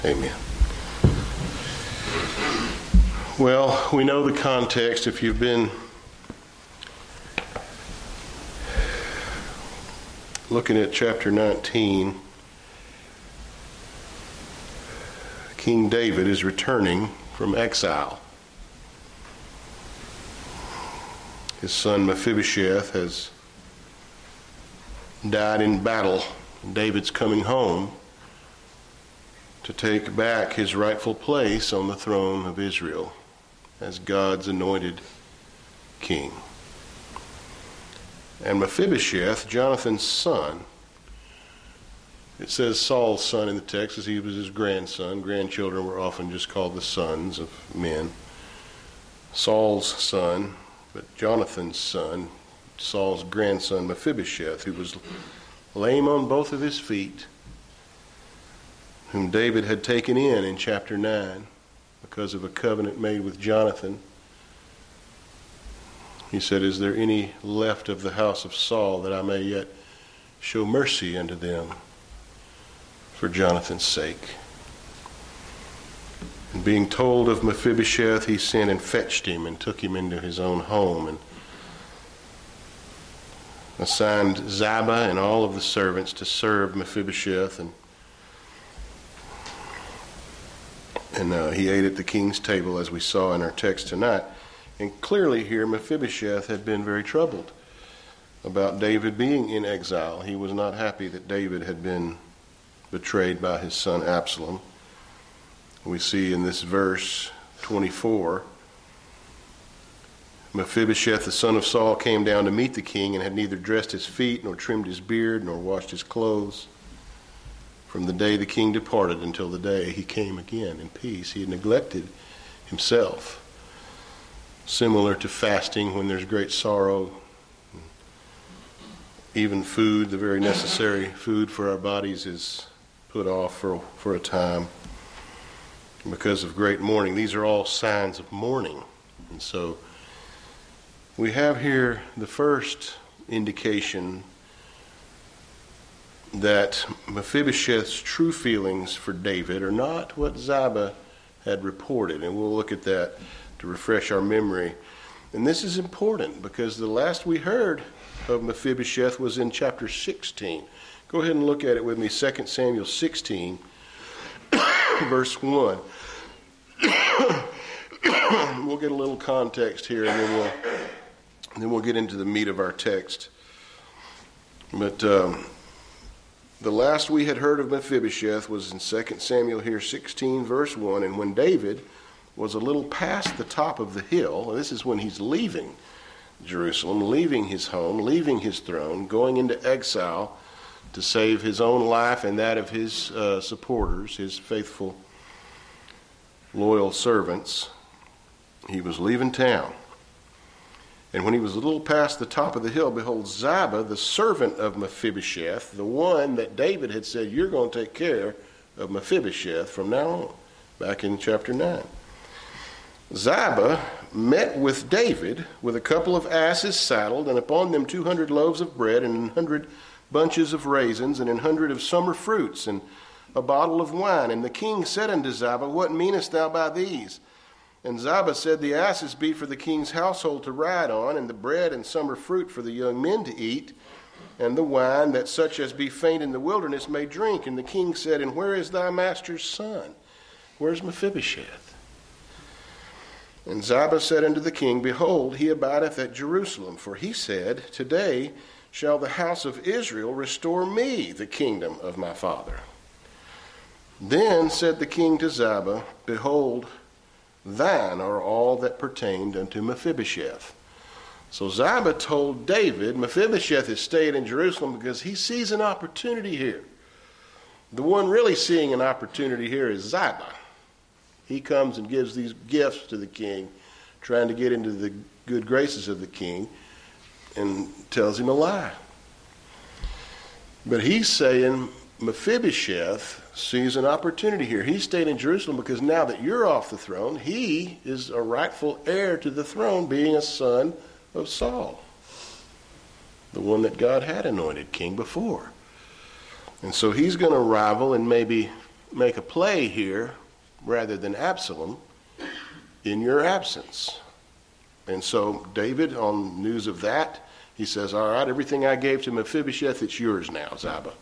Amen. Well, we know the context. If you've been looking at chapter 19, King David is returning from exile. His son Mephibosheth has died in battle. David's coming home to take back his rightful place on the throne of Israel as God's anointed king. And Mephibosheth, Jonathan's son, it says Saul's son in the text as he was his grandson. Grandchildren were often just called the sons of men. Saul's son, but Jonathan's son, Saul's grandson Mephibosheth, who was lame on both of his feet, whom David had taken in chapter 9 because of a covenant made with Jonathan. He said, "Is there any left of the house of Saul that I may yet show mercy unto them for Jonathan's sake?" And being told of Mephibosheth, he sent and fetched him and took him into his own home and assigned Ziba and all of the servants to serve Mephibosheth, and he ate at the king's table, as we saw in our text tonight. And clearly here, Mephibosheth had been very troubled about David being in exile. He was not happy that David had been betrayed by his son Absalom. We see in this verse 24, Mephibosheth, the son of Saul, came down to meet the king and had neither dressed his feet, nor trimmed his beard, nor washed his clothes. From the day the king departed until the day he came again in peace. He had neglected himself. Similar to fasting when there's great sorrow. Even food, the very necessary food for our bodies, is put off for a time because of great mourning. These are all signs of mourning. And so we have here the first indication that Mephibosheth's true feelings for David are not what Ziba had reported. And we'll look at that to refresh our memory. And this is important because the last we heard of Mephibosheth was in chapter 16. Go ahead and look at it with me, 2 Samuel 16, verse 1. We'll get a little context here, and then we'll get into the meat of our text. But the last we had heard of Mephibosheth was in 2 Samuel here 16, verse 1. And when David was a little past the top of the hill, this is when he's leaving Jerusalem, leaving his home, leaving his throne, going into exile to save his own life and that of his supporters, his faithful, loyal servants. He was leaving town. And when he was a little past the top of the hill, behold, Ziba, the servant of Mephibosheth, the one that David had said, "You're going to take care of Mephibosheth from now on," back in chapter 9. Ziba met with David with a couple of asses saddled, and upon them 200 loaves of bread, and 100 bunches of raisins, and 100 of summer fruits, and a bottle of wine. And the king said unto Ziba, "What meanest thou by these?" And Ziba said, "The asses be for the king's household to ride on, and the bread and summer fruit for the young men to eat, and the wine that such as be faint in the wilderness may drink." And the king said, "And where is thy master's son? Where's Mephibosheth?" And Ziba said unto the king, "Behold, he abideth at Jerusalem. For he said, Today shall the house of Israel restore me the kingdom of my father." Then said the king to Ziba, "Behold, thine are all that pertained unto Mephibosheth." So Ziba told David, Mephibosheth is staying in Jerusalem because he sees an opportunity here. The one really seeing an opportunity here is Ziba. He comes and gives these gifts to the king, trying to get into the good graces of the king, and tells him a lie. But he's saying Mephibosheth sees an opportunity here. He stayed in Jerusalem because now that you're off the throne, he is a rightful heir to the throne, being a son of Saul, the one that God had anointed king before. And so he's going to rival and maybe make a play here rather than Absalom in your absence. And so David, on news of that, he says, all right, everything I gave to Mephibosheth, it's yours now, Ziba.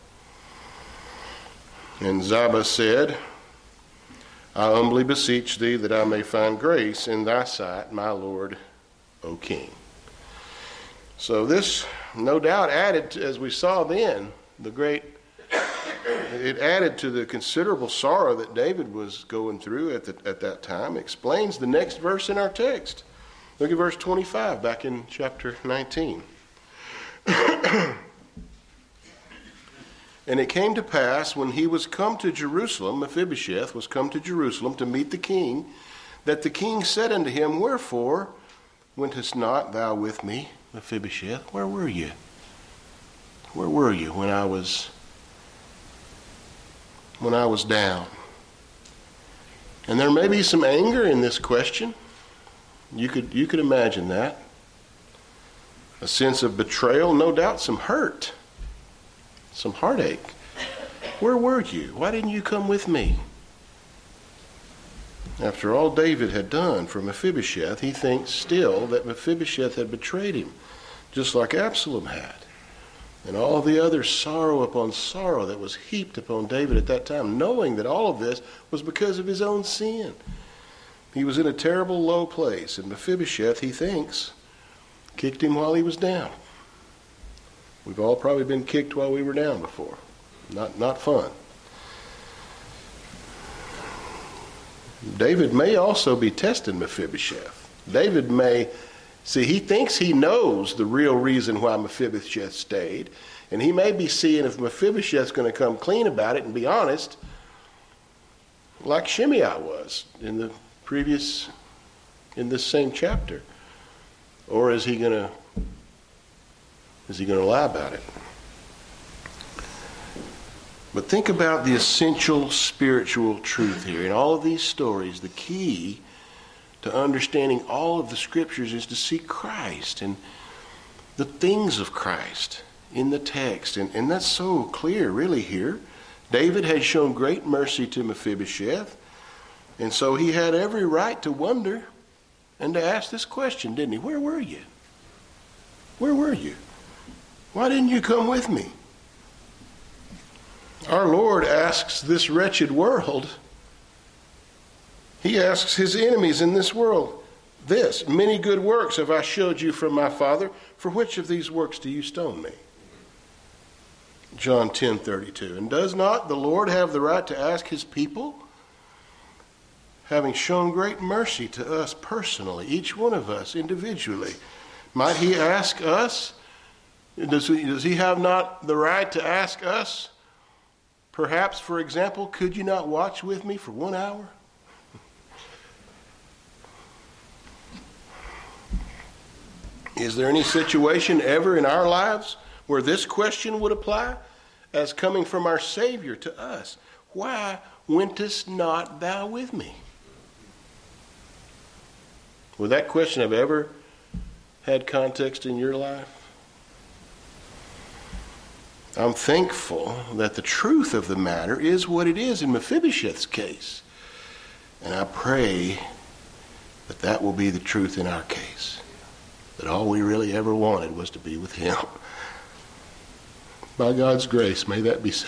And Ziba said, I humbly beseech thee that I may find grace in thy sight, my lord, O king. So this, no doubt, added, as we saw then, it added to the considerable sorrow that David was going through at that time. Explains the next verse in our text. Look at verse 25, back in chapter 19. And it came to pass, when he was come to Jerusalem, Mephibosheth was come to Jerusalem to meet the king, that the king said unto him, Wherefore wentest not thou with me, Mephibosheth? Where were you? Where were you when I was down? And there may be some anger in this question. You could imagine that. A sense of betrayal, no doubt some hurt, some heartache. Where were you? Why didn't you come with me? After all David had done for Mephibosheth, he thinks still that Mephibosheth had betrayed him, just like Absalom had. And all the other sorrow upon sorrow that was heaped upon David at that time, knowing that all of this was because of his own sin. He was in a terrible low place, and Mephibosheth, he thinks, kicked him while he was down. We've all probably been kicked while we were down before. Not fun. David may also be testing Mephibosheth. David may, he thinks he knows the real reason why Mephibosheth stayed, and he may be seeing if Mephibosheth's going to come clean about it and be honest, like Shimei was in this same chapter. Or is he going to lie about it? But think about the essential spiritual truth here. In all of these stories, the key to understanding all of the scriptures is to see Christ and the things of Christ in the text. And that's so clear, really, here. David had shown great mercy to Mephibosheth, and so he had every right to wonder and to ask this question, didn't he? Where were you? Where were you? Why didn't you come with me? Our Lord asks this wretched world, he asks his enemies in this world, this, many good works have I showed you from my Father. For which of these works do you stone me? John 10:32. And does not the Lord have the right to ask his people, having shown great mercy to us personally, each one of us individually, might he ask us, does he have not the right to ask us, perhaps, for example, could you not watch with me for 1 hour? Is there any situation ever in our lives where this question would apply as coming from our Savior to us? Why wentest not thou with me? Would that question have ever had context in your life? I'm thankful that the truth of the matter is what it is in Mephibosheth's case. And I pray that that will be the truth in our case. That all we really ever wanted was to be with him. By God's grace, may that be so.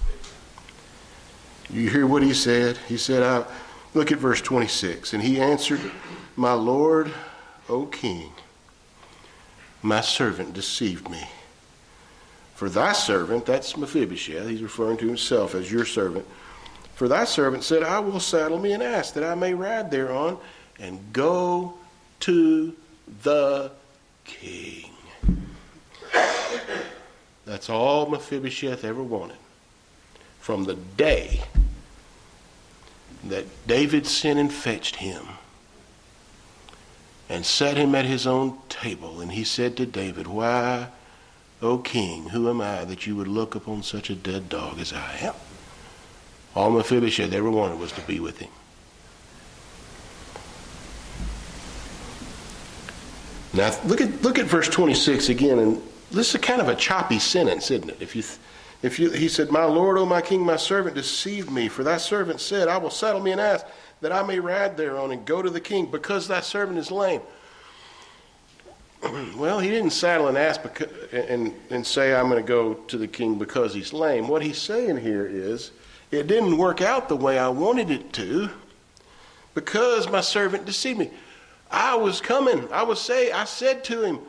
You hear what he said? He said, look at verse 26. And he answered, My Lord, O King, my servant deceived me. For thy servant, that's Mephibosheth, he's referring to himself as your servant. For thy servant said, I will saddle me an ass, that I may ride thereon, and go to the king. That's all Mephibosheth ever wanted. From the day that David sent and fetched him, and set him at his own table, and he said to David, Why, O king, who am I that you would look upon such a dead dog as I am? All Mephibosheth ever wanted was to be with him. Now look at verse 26 again, and this is kind of a choppy sentence, isn't it? If He said, my Lord, O my King, my servant deceived me. For thy servant said, I will saddle me an ass, that I may ride thereon and go to the king, because thy servant is lame. Well, he didn't saddle an ass and say, I'm going to go to the king because he's lame. What he's saying here is, it didn't work out the way I wanted it to, because my servant deceived me. I was coming. I said to him,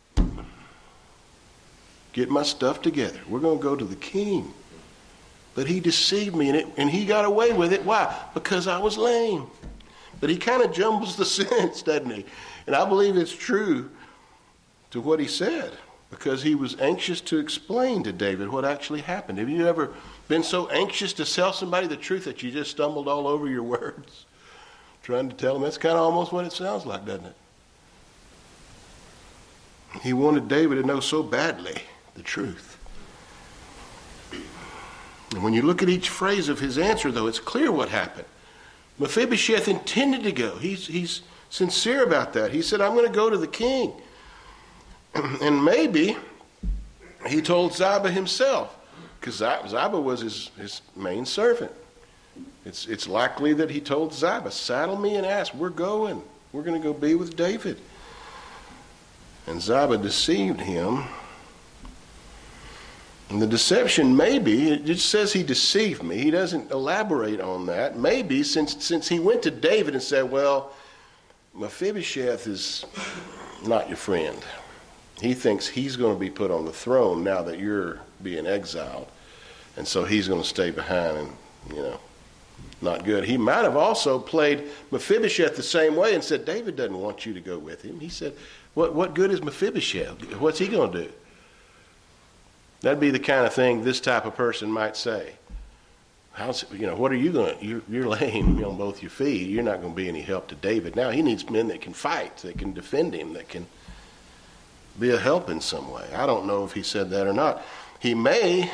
get my stuff together. We're going to go to the king. But he deceived me, and he got away with it. Why? Because I was lame. But he kind of jumbles the sentence, doesn't he? And I believe it's true to what he said, because he was anxious to explain to David what actually happened. Have you ever been so anxious to tell somebody the truth that you just stumbled all over your words trying to tell them? That's kind of almost what it sounds like, doesn't it? He wanted David to know so badly the truth. And when you look at each phrase of his answer, though, it's clear what happened. Mephibosheth intended to go. He's sincere about that. He said, I'm going to go to the king. And maybe he told Ziba himself, because Ziba was his main servant. It's likely that he told Ziba, saddle me an ass, we're going. We're going to go be with David. And Ziba deceived him. And the deception maybe, it just says he deceived me. He doesn't elaborate on that. Maybe since he went to David and said, well, Mephibosheth is not your friend. He thinks he's going to be put on the throne now that you're being exiled. And so he's going to stay behind and, not good. He might have also played Mephibosheth the same way and said, David doesn't want you to go with him. He said, what good is Mephibosheth? What's he going to do? That'd be the kind of thing this type of person might say. What are you going to, you're lame on both your feet. You're not going to be any help to David. Now he needs men that can fight, that can defend him, that can be a help in some way. I don't know if he said that or not. He may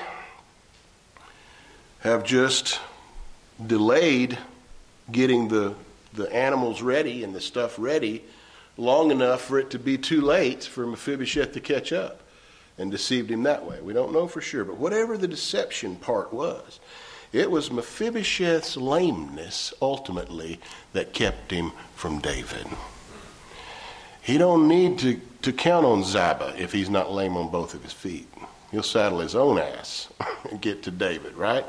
have just delayed getting the animals ready and the stuff ready long enough for it to be too late for Mephibosheth to catch up, and deceived him that way. We don't know for sure, but whatever the deception part was, it was Mephibosheth's lameness ultimately that kept him from David. He don't need to count on Ziba if he's not lame on both of his feet. He'll saddle his own ass and get to David, right?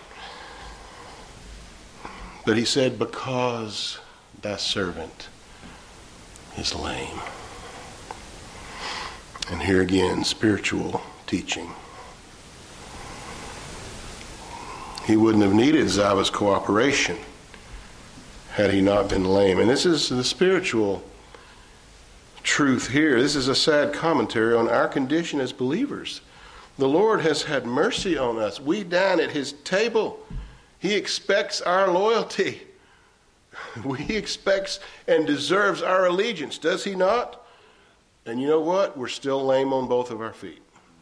But he said, because thy servant is lame. And here again, spiritual teaching. He wouldn't have needed Ziba's cooperation had he not been lame. And this is the spiritual truth here. This is a sad commentary on our condition as believers. The Lord has had mercy on us. We dine at his table. He expects our loyalty. He expects and deserves our allegiance, does he not? And you know what? We're still lame on both of our feet.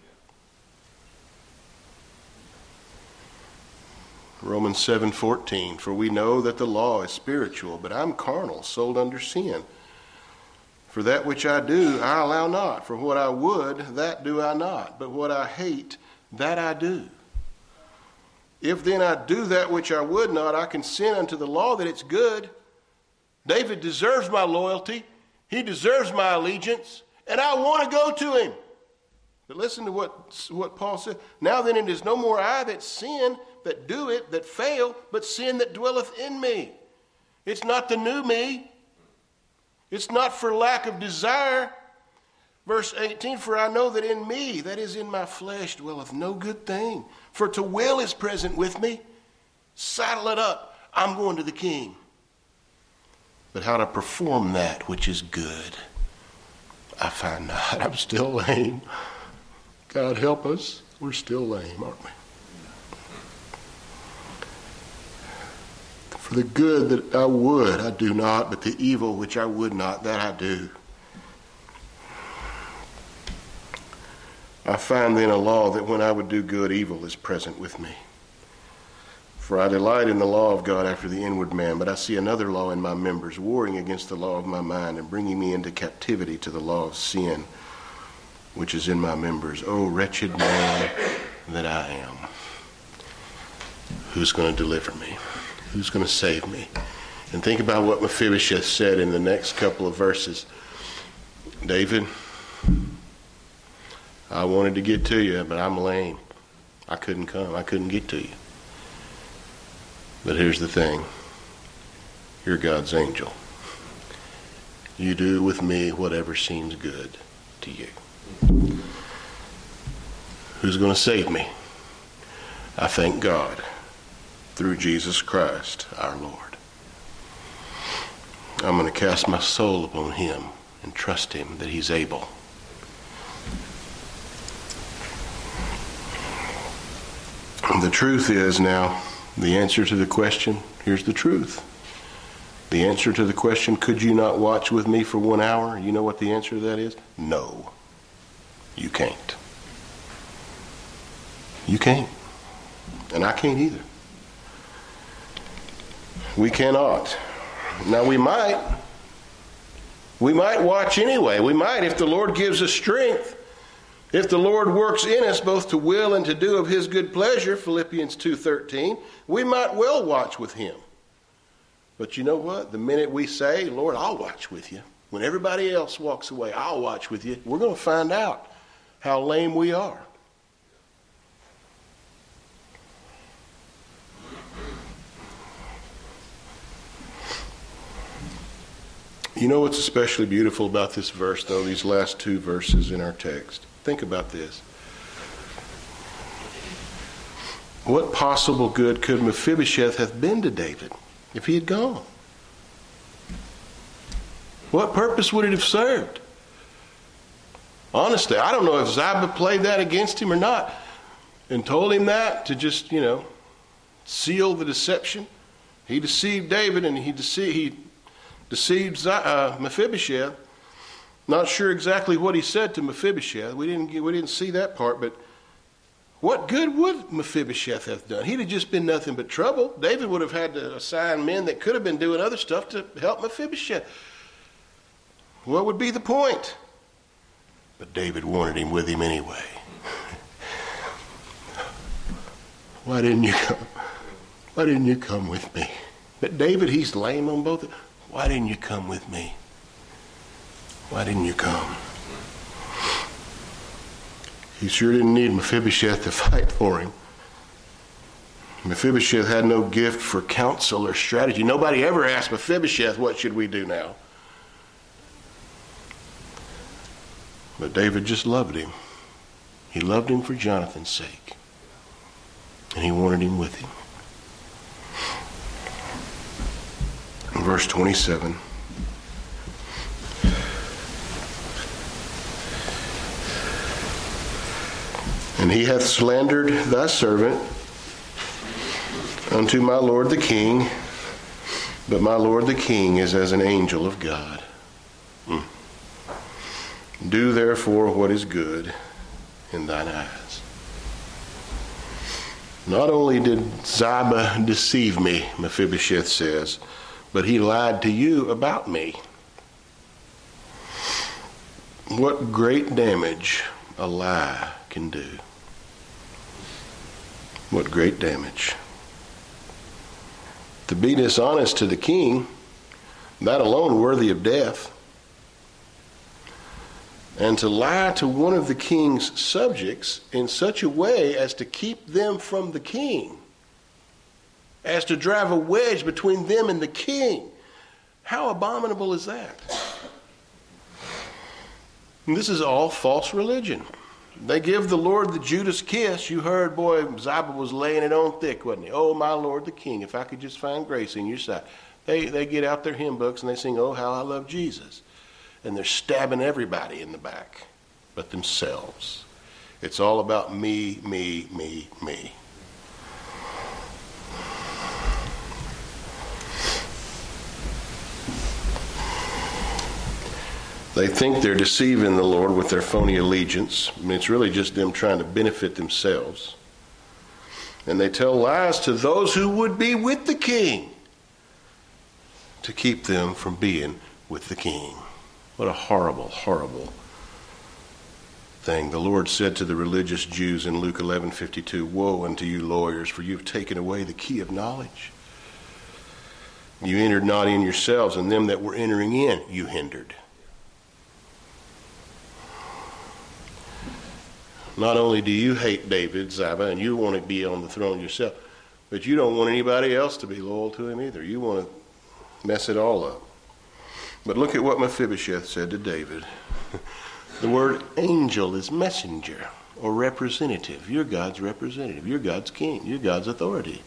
Romans 7:14, for we know that the law is spiritual, but I'm carnal, sold under sin. For that which I do, I allow not. For what I would, that do I not. But what I hate, that I do. If then I do that which I would not, I consent unto the law that it's good. David deserves my loyalty. He deserves my allegiance. And I want to go to him. But listen to what Paul said. Now then it is no more I that sin, that do it, that fail, but sin that dwelleth in me. It's not the new me. It's not for lack of desire. Verse 18, for I know that in me, that is in my flesh, dwelleth no good thing. For to will is present with me. Saddle it up. I'm going to the king. But how to perform that which is good, I find not. I'm still lame. God help us. We're still lame, aren't we? For the good that I would, I do not, but the evil which I would not, that I do. I find then a law that when I would do good, evil is present with me. For I delight in the law of God after the inward man, but I see another law in my members, warring against the law of my mind and bringing me into captivity to the law of sin, which is in my members. O wretched man that I am. Who's going to deliver me? Who's going to save me? And think about what Mephibosheth said in the next couple of verses. David, I wanted to get to you, but I'm lame. I couldn't come. I couldn't get to you. But here's the thing. You're God's angel. You do with me whatever seems good to you. Who's going to save me? I thank God through Jesus Christ our Lord. I'm going to cast my soul upon him and trust him that he's able. The truth is now, the answer to the question, here's the truth. The answer to the question, could you not watch with me for 1 hour? You know what the answer to that is? No, you can't. You can't. And I can't either. We cannot. Now we might watch anyway. We might, if the Lord gives us strength. If the Lord works in us both to will and to do of his good pleasure, Philippians 2:13, we might well watch with him. But you know what? The minute we say, Lord, I'll watch with you, when everybody else walks away, I'll watch with you, we're going to find out how lame we are. You know what's especially beautiful about this verse, though, these last 2 verses in our text? Think about this. What possible good could Mephibosheth have been to David if he had gone? What purpose would it have served? Honestly, I don't know if Ziba played that against him or not and told him that to just, seal the deception. He deceived David and he deceived Mephibosheth. Not sure exactly what he said to Mephibosheth. We didn't see that part, but what good would Mephibosheth have done? He'd have just been nothing but trouble. David would have had to assign men that could have been doing other stuff to help Mephibosheth. What would be the point? But David wanted him with him anyway. Why didn't you come? Why didn't you come with me? But David, he's lame on both. Why didn't you come with me? Why didn't you come? He sure didn't need Mephibosheth to fight for him. Mephibosheth had no gift for counsel or strategy. Nobody ever asked Mephibosheth, what should we do now? But David just loved him. He loved him for Jonathan's sake. And he wanted him with him. In verse 27. And he hath slandered thy servant unto my lord the king, but my lord the king is as an angel of God. Do therefore what is good in thine eyes. Not only did Ziba deceive me, Mephibosheth says, but he lied to you about me. What great damage a lie can do. What great damage. To be dishonest to the king, that alone worthy of death. And to lie to one of the king's subjects in such a way as to keep them from the king, as to drive a wedge between them and the king. How abominable is that? And this is all false religion. They give the Lord the Judas kiss. You heard, boy, Ziba was laying it on thick, wasn't he? Oh, my Lord the King, if I could just find grace in your sight. They get out their hymn books and they sing, oh, how I love Jesus. And they're stabbing everybody in the back but themselves. It's all about me, me, me, me. They think they're deceiving the Lord with their phony allegiance. I mean, it's really just them trying to benefit themselves. And they tell lies to those who would be with the king to keep them from being with the king. What a horrible, horrible thing. The Lord said to the religious Jews in Luke 11:52, "Woe unto you lawyers, for you have taken away the key of knowledge. You entered not in yourselves, and them that were entering in you hindered." Not only do you hate David, Ziba, and you want to be on the throne yourself, but you don't want anybody else to be loyal to him either. You want to mess it all up. But look at what Mephibosheth said to David. The word angel is messenger or representative. You're God's representative. You're God's king. You're God's authority.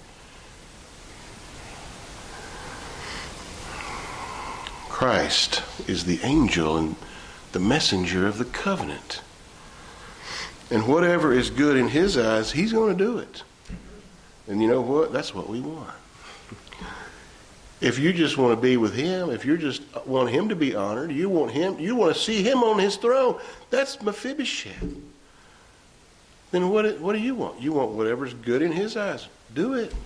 Christ is the angel and the messenger of the covenant. And whatever is good in his eyes, he's going to do it. And you know what? That's what we want. If you just want to be with him, if you just want him to be honored, you want to see him on his throne, that's Mephibosheth. Then what do you want? You want whatever's good in his eyes. Do it.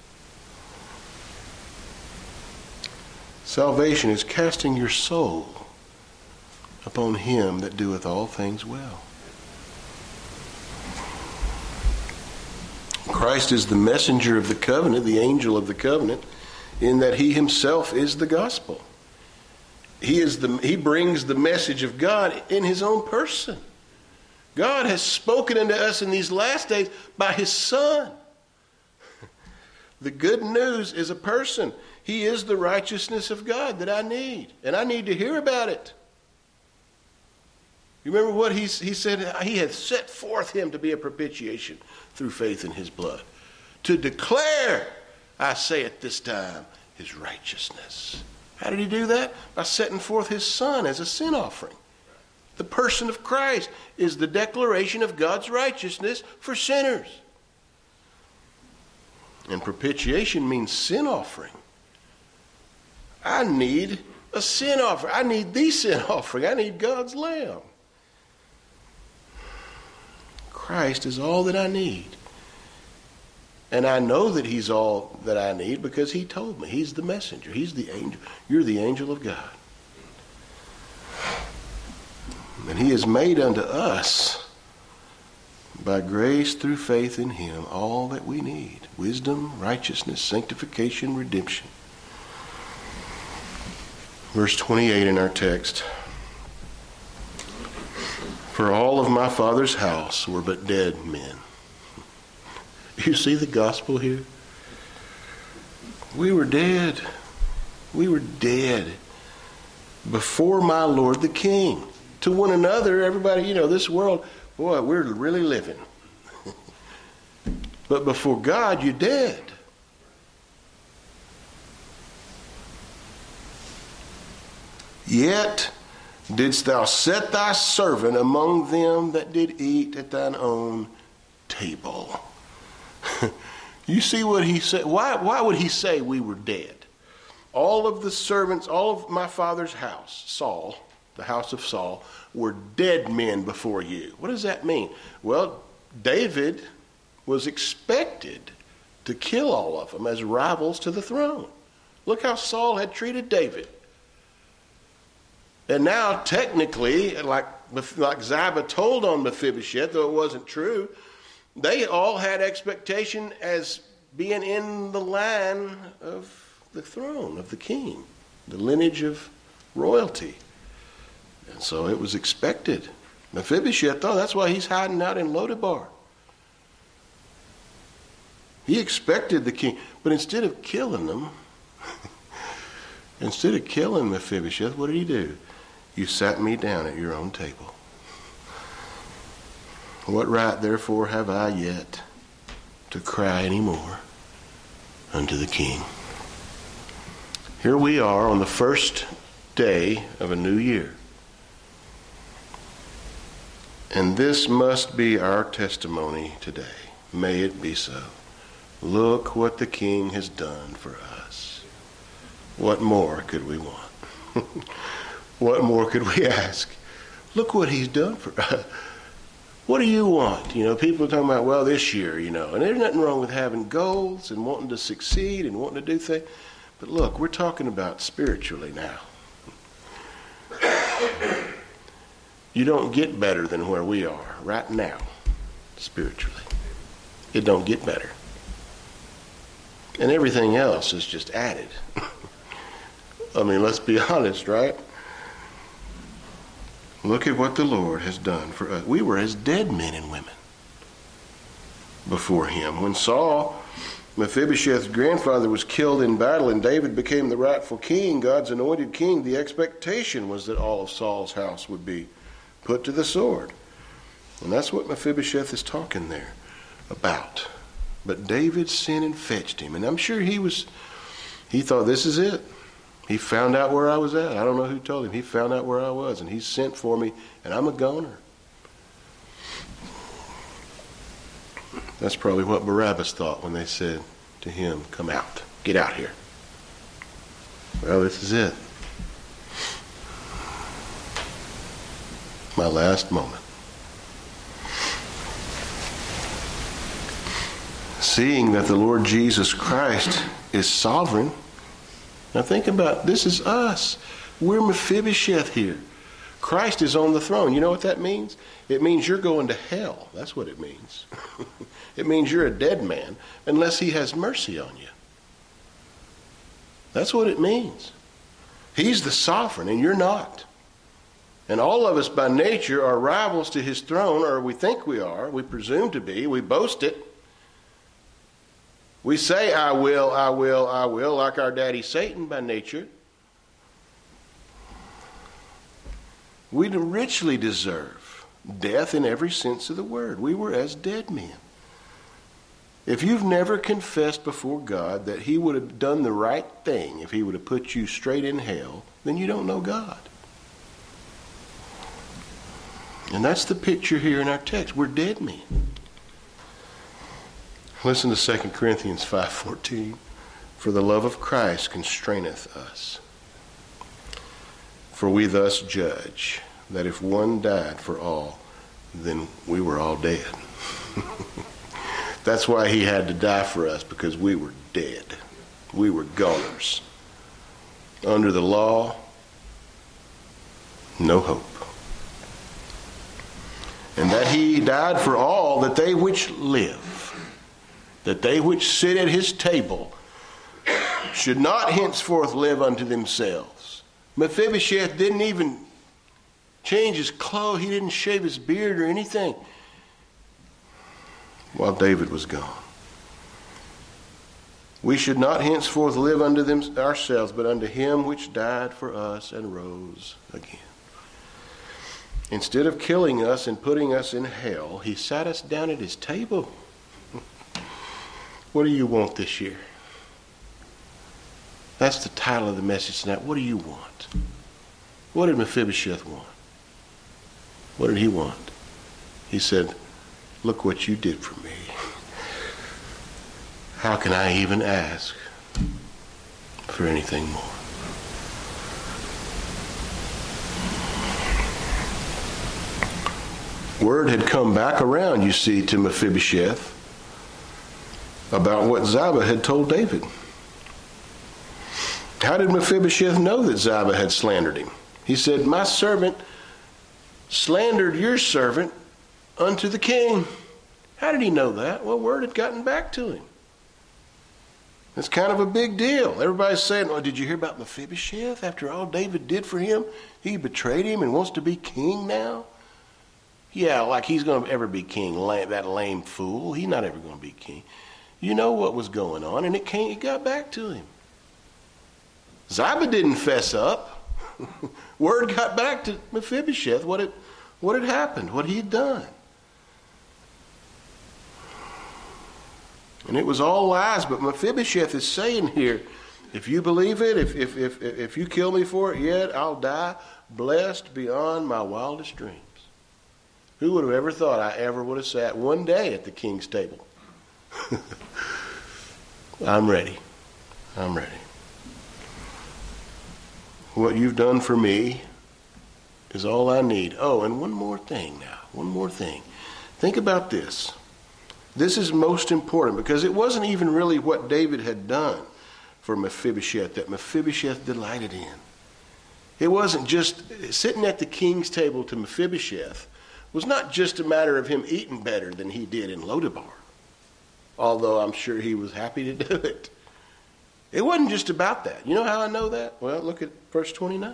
Salvation is casting your soul upon him that doeth all things well. Christ is the messenger of the covenant, the angel of the covenant, in that he himself is the gospel. He brings the message of God in his own person. God has spoken unto us in these last days by his Son. The good news is a person. He is the righteousness of God that I need, and I need to hear about it. You remember what he said? He hath set forth him to be a propitiation through faith in his blood, to declare, I say at this time, his righteousness. How did he do that? By setting forth his Son as a sin offering. The person of Christ is the declaration of God's righteousness for sinners. And propitiation means sin offering. I need a sin offering. I need the sin offering. I need God's Lamb. Christ is all that I need. And I know that he's all that I need because he told me. He's the messenger. He's the angel. You're the angel of God. And he has made unto us, by grace through faith in him, all that we need. Wisdom, righteousness, sanctification, redemption. Verse 28 in our text. For all of my father's house were but dead men. You see the gospel here? We were dead. We were dead before my Lord the King. To one another, everybody, this world, boy, we're really living. But before God, you're dead. Yet didst thou set thy servant among them that did eat at thine own table. You see what he said? Why would he say we were dead? All of the servants, all of my father's house, Saul, the house of Saul, were dead men before you. What does that mean? Well, David was expected to kill all of them as rivals to the throne. Look how Saul had treated David. And now, technically, like Ziba told on Mephibosheth, though it wasn't true, they all had expectation as being in the line of the throne of the king, the lineage of royalty. And so it was expected. Mephibosheth, though, that's why he's hiding out in Lodebar. He expected the king, but instead of killing them, instead of killing Mephibosheth, what did he do? You sat me down at your own table. What right, therefore, have I yet to cry any more unto the king? Here we are on the first day of a new year. And this must be our testimony today. May it be so. Look what the king has done for us. What more could we want? What more could we ask? Look what he's done for us. What do you want? People are talking about, well, this year, and there's nothing wrong with having goals and wanting to succeed and wanting to do things. But look, we're talking about spiritually now. You don't get better than where we are right now, spiritually. It don't get better. And everything else is just added. I mean, let's be honest, right? Look at what the Lord has done for us. We were as dead men and women before him. When Saul, Mephibosheth's grandfather, was killed in battle and David became the rightful king, God's anointed king, the expectation was that all of Saul's house would be put to the sword. And that's what Mephibosheth is talking there about. But David sent and fetched him. And I'm sure he thought, this is it. He found out where I was at. I don't know who told him. He found out where I was, and he sent for me, and I'm a goner. That's probably what Barabbas thought when they said to him, come out, get out here. Well, this is it. My last moment. Seeing that the Lord Jesus Christ is sovereign. Now think about, this is us. We're Mephibosheth here. Christ is on the throne. You know what that means? It means you're going to hell. That's what it means. It means you're a dead man unless he has mercy on you. That's what it means. He's the sovereign and you're not. And all of us by nature are rivals to his throne, or we think we are. We presume to be. We boast it. We say, I will, I will, I will, like our daddy Satan by nature. We richly deserve death in every sense of the word. We were as dead men. If you've never confessed before God that he would have done the right thing if he would have put you straight in hell, then you don't know God. And that's the picture here in our text. We're dead men. Listen to 2 Corinthians 5:14. For the love of Christ constraineth us. For we thus judge that if one died for all, then we were all dead. That's why he had to die for us, because we were dead. We were goners. Under the law, no hope. And that he died for all, that they which live, that they which sit at his table should not henceforth live unto themselves. Mephibosheth didn't even change his clothes. He didn't shave his beard or anything while David was gone. We should not henceforth live unto ourselves, but unto him which died for us and rose again. Instead of killing us and putting us in hell, he sat us down at his table. What do you want this year? That's the title of the message tonight. What do you want? What did Mephibosheth want? What did he want? He said, look what you did for me. How can I even ask for anything more? Word had come back around, you see, to Mephibosheth about what Ziba had told David. How did Mephibosheth know that Ziba had slandered him? He said, my servant slandered your servant unto the king. How did he know that? Well, word had gotten back to him. It's kind of a big deal. Everybody's saying, well, did you hear about Mephibosheth? After all David did for him, he betrayed him and wants to be king now? Yeah, like he's going to ever be king, that lame fool. He's not ever going to be king. You know what was going on, and it got back to him. Ziba didn't fess up. Word got back to Mephibosheth what had happened, what he had done. And it was all lies, but Mephibosheth is saying here, if you believe it, if you kill me for it, yet I'll die blessed beyond my wildest dreams. Who would have ever thought I ever would have sat one day at the king's table? I'm ready. I'm ready. What you've done for me is all I need. Oh, and one more thing now. One more thing. Think about this. This is most important because it wasn't even really what David had done for Mephibosheth that Mephibosheth delighted in. It wasn't just sitting at the king's table to Mephibosheth was not just a matter of him eating better than he did in Lodabar, although I'm sure he was happy to do it. It wasn't just about that. You know how I know that? Well, look at verse 29.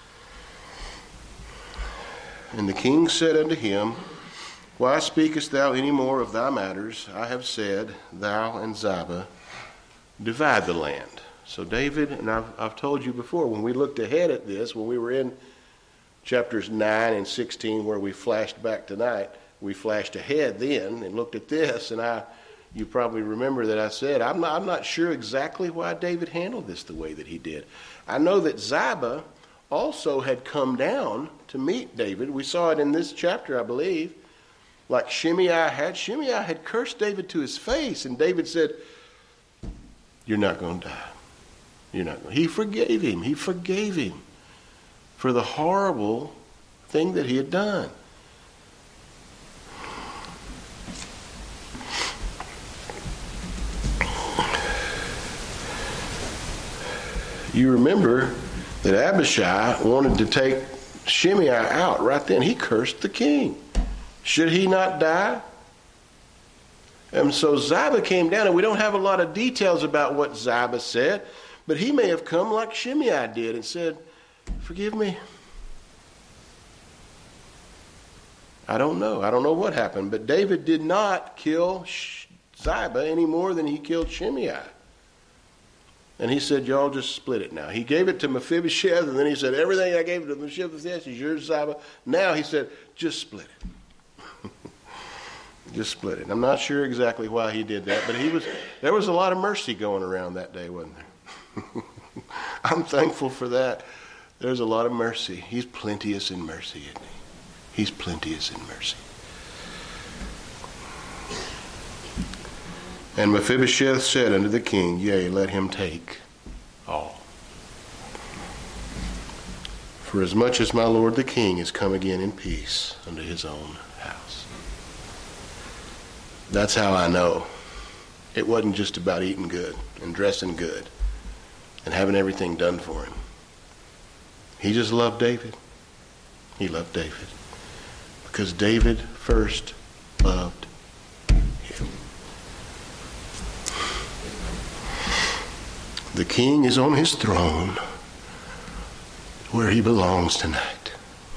And the king said unto him, Why speakest thou any more of thy matters? I have said, thou and Ziba divide the land. So David, and I've told you before, when we looked ahead at this, when we were in chapters 9 and 16 where we flashed back tonight, we flashed ahead then and looked at this, and you probably remember that I said, I'm not sure exactly why David handled this the way that he did. I know that Ziba also had come down to meet David. We saw it in this chapter, I believe, like Shimei had. Shimei had cursed David to his face, and David said, You're not going to die. You're not going. He forgave him. He forgave him for the horrible thing that he had done. You remember that Abishai wanted to take Shimei out right then. He cursed the king. Should he not die? And so Ziba came down, and we don't have a lot of details about what Ziba said, but he may have come like Shimei did and said, Forgive me. I don't know. I don't know what happened, but David did not kill Ziba any more than he killed Shimei. And he said, Y'all just split it now. He gave it to Mephibosheth, and then he said, Everything I gave to Mephibosheth is yours, Ziba. Now he said, Just split it. Just split it. I'm not sure exactly why he did that, but there was a lot of mercy going around that day, wasn't there? I'm thankful for that. There's a lot of mercy. He's plenteous in mercy, isn't he? He's plenteous in mercy. And Mephibosheth said unto the king, Yea, let him take all. For as much as my lord the king is come again in peace unto his own house. That's how I know it wasn't just about eating good and dressing good and having everything done for him. He just loved David. He loved David. Because David first loved him. The king is on his throne where he belongs tonight.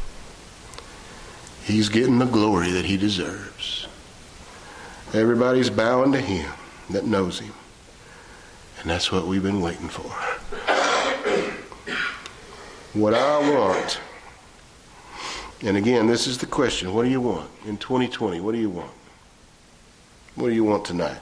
He's getting the glory that he deserves. Everybody's bowing to him that knows him. And that's what we've been waiting for. What I want, and again, this is the question, what do you want in 2020? What do you want? What do you want tonight?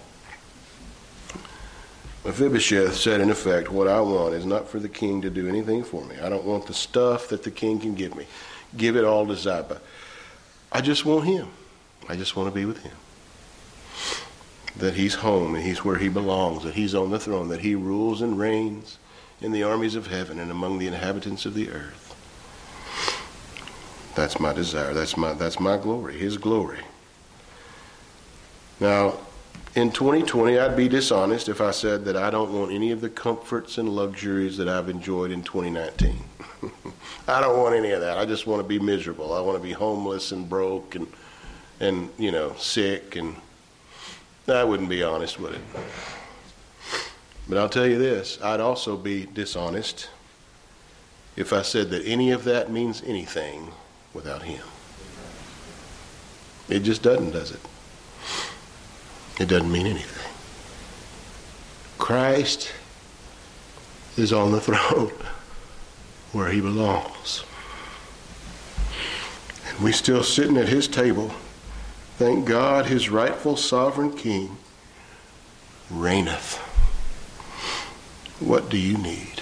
Mephibosheth said, in effect, what I want is not for the king to do anything for me. I don't want the stuff that the king can give me. Give it all to Ziba. I just want him. I just want to be with him. That he's home and he's where he belongs, that he's on the throne, that he rules and reigns in the armies of heaven and among the inhabitants of the earth. That's my desire. That's my glory, his glory. Now, in 2020, I'd be dishonest if I said that I don't want any of the comforts and luxuries that I've enjoyed in 2019. I don't want any of that. I just want to be miserable. I want to be homeless and broke and sick, and I wouldn't be honest with it. But I'll tell you this, I'd also be dishonest if I said that any of that means anything without him. It just doesn't, does it? It doesn't mean anything. Christ is on the throne where he belongs. And we're still sitting at his table. Thank God his rightful sovereign king reigneth. What do you need?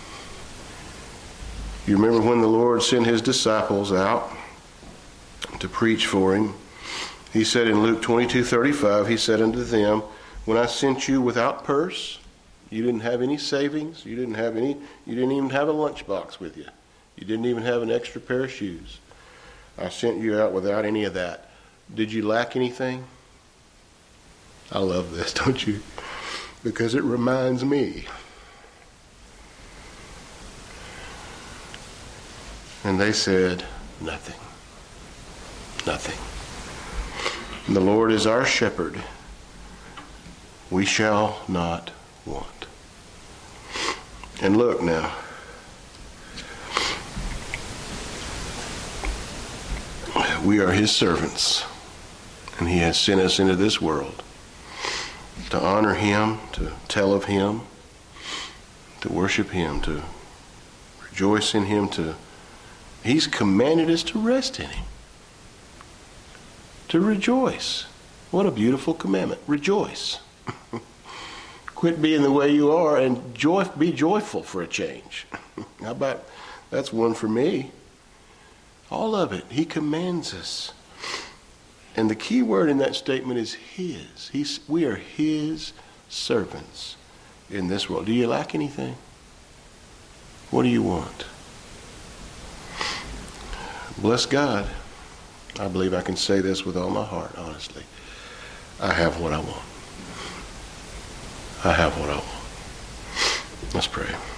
You remember when the Lord sent his disciples out to preach for him? He said in Luke 22:35, he said unto them, when I sent you without purse, you didn't have any savings, you didn't even have a lunchbox with you. You didn't even have an extra pair of shoes. I sent you out without any of that. Did you lack anything? I love this, don't you? Because it reminds me And they said, nothing. Nothing. The Lord is our shepherd. We shall not want. And look now. We are his servants. And he has sent us into this world to honor him, to tell of him, to worship him, to rejoice in him, he's commanded us to rest in him, to rejoice. What a beautiful commandment. Rejoice. Quit being the way you are and be joyful for a change. How about, that's one for me. All of it. He commands us. And the key word in that statement is his. We are his servants in this world. Do you lack anything? What do you want? Bless God. I believe I can say this with all my heart, honestly. I have what I want. I have what I want. Let's pray.